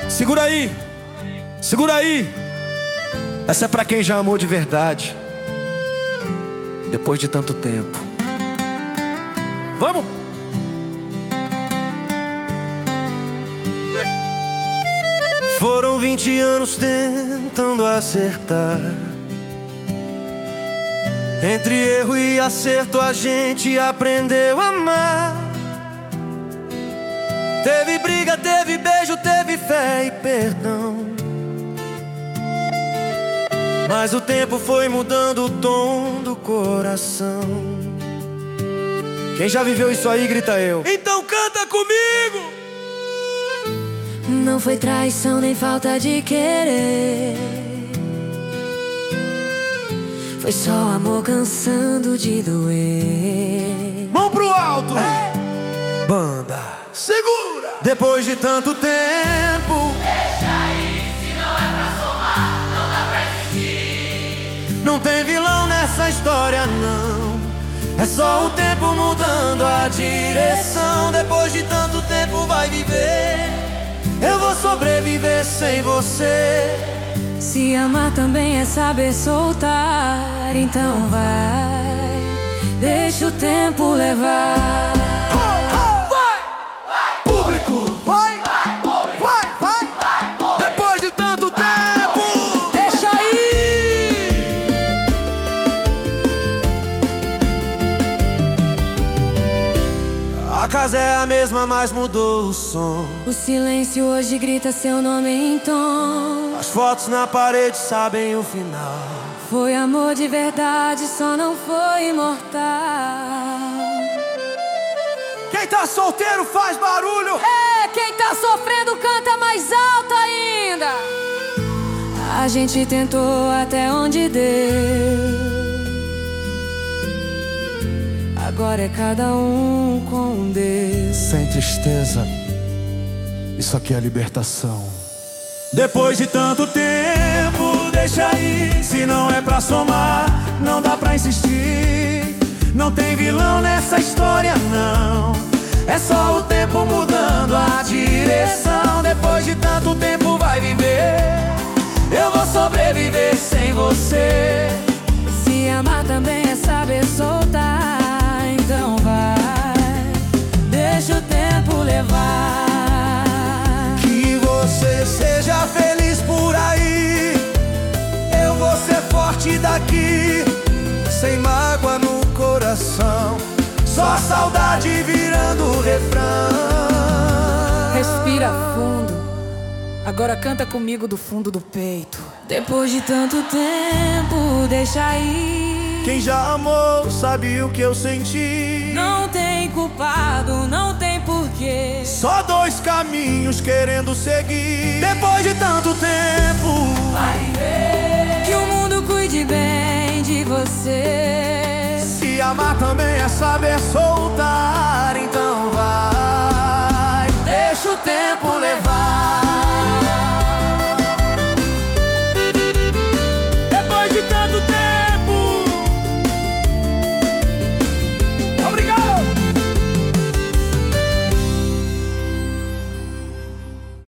Segura aí, segura aí. Essa é pra quem já amou de verdade, depois de tanto tempo. Vamos! Foram 20 anos tentando acertar. Entre erro e acerto a gente aprendeu a amar. Teve briga, teve beijo, teve fé e perdão. Mas o tempo foi mudando o tom do coração. Quem já viveu isso aí, grita eu. Então canta comigo! Não foi traição nem falta de querer, foi só amor cansando de doer. Mão pro alto! Banda, segura! Depois de tanto tempo, deixa aí, se não é pra somar, não dá pra existir. não tem vilão nessa história não. É só o tempo mudando a direção. Depois de tanto tempo vai viver. Eu vou sobreviver sem você. Se amar também é saber soltar, então vai, deixa o tempo levar. Público, vai, depois de tanto tempo, Deixa aí! a casa é a mesma, mas mudou o som. O silêncio hoje grita seu nome em tom. As fotos na parede sabem o final. Foi amor de verdade, só não foi imortal. Quem tá solteiro faz barulho. É, quem tá sofrendo canta mais alto ainda. A gente tentou até onde deu. Agora é cada um com Deus. Sem tristeza, isso aqui é libertação. Depois de tanto tempo, deixa aí. Se não é pra somar, não dá pra insistir. Não tem vilão nessa história não. É só o tempo mudando a direção. Depois de tanto tempo vai viver. Eu vou sobreviver sem você. Se amar também é saber soltar, então vai, deixa o tempo levar. Que você seja feliz por aí. Eu vou ser forte daqui, sem mágoa no coração. Só a saudade virando refrão. Respira fundo, agora canta comigo do fundo do peito. Depois de tanto tempo, deixa aí. Quem já amou sabe o que eu senti. Não tem culpado, não tem porquê. Só dois caminhos querendo seguir. Depois de tanto tempo, Vai ver que o mundo cuide bem de você. se amar também é saber soltar.